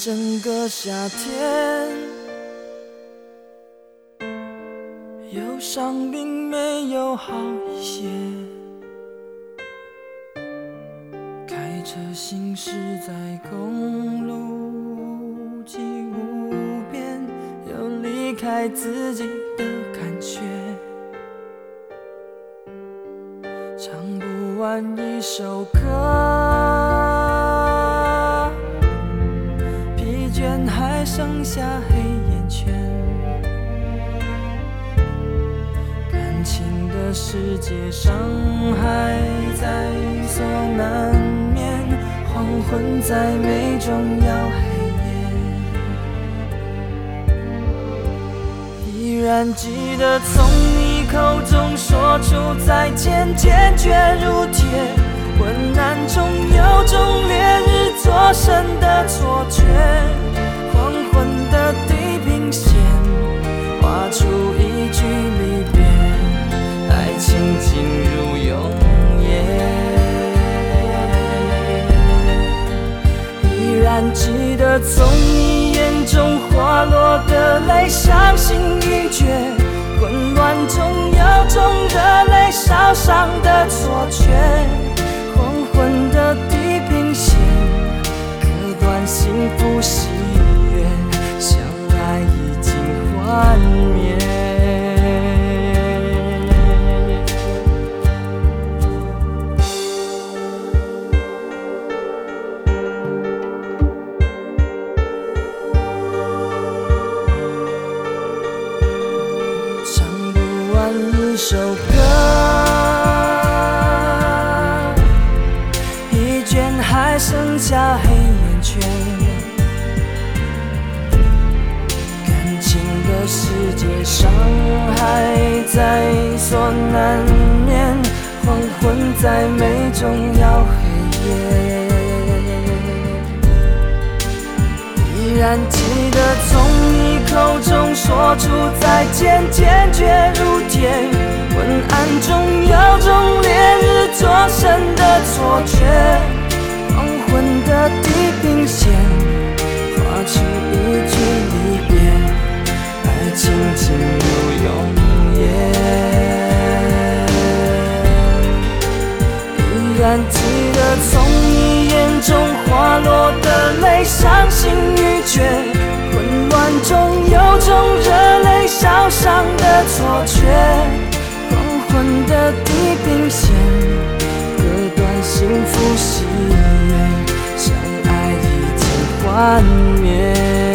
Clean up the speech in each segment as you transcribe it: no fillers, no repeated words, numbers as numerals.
整个夏天，忧伤并没有好一些。开车行驶在公路际无边，有离开自己的感觉。唱不完一首歌，疲倦还剩下黑眼圈。感情的世界，伤害在所难免，黄昏再美终要黑夜。依然记得从你口中说出再见，坚决如铁，昏暗中有种烈日灼身的错觉。黄昏的地平线，画出一句离别，爱情进入永夜。依然记得从你眼中滑落的泪，伤心欲绝，混乱中有种热泪烧伤的错觉。黄昏的地平线，割断幸福喜悦，相爱已经幻灭。唱不完一首歌，疲倦还剩下黑眼圈。感情的世界，伤害在所难免，黄昏再美终要黑夜。依然记得从你口中说出再见，坚决如铁，昏暗中有种烈日灼身的错觉。黄昏的地平线，画出一句离别，爱情进入永夜。依然记得从你眼中滑落的泪，伤心欲绝，混乱中有种热泪烧伤的错觉。黄昏的地平线，割断幸福喜悦，相爱已经幻灭。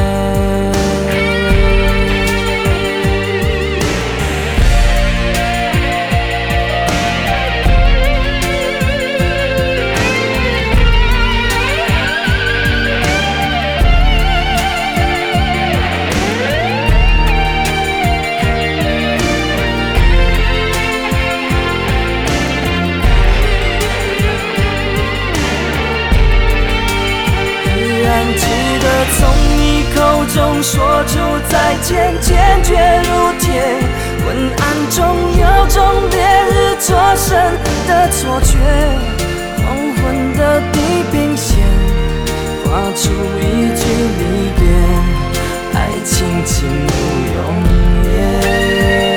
从你口中说出再见，坚决如铁，昏暗中有种烈日灼身的错觉。黄昏的地平线，画出一句离别，爱情进入永夜。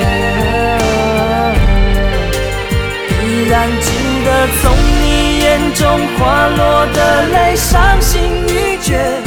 依然记得从你眼中滑落的泪，伤心欲绝，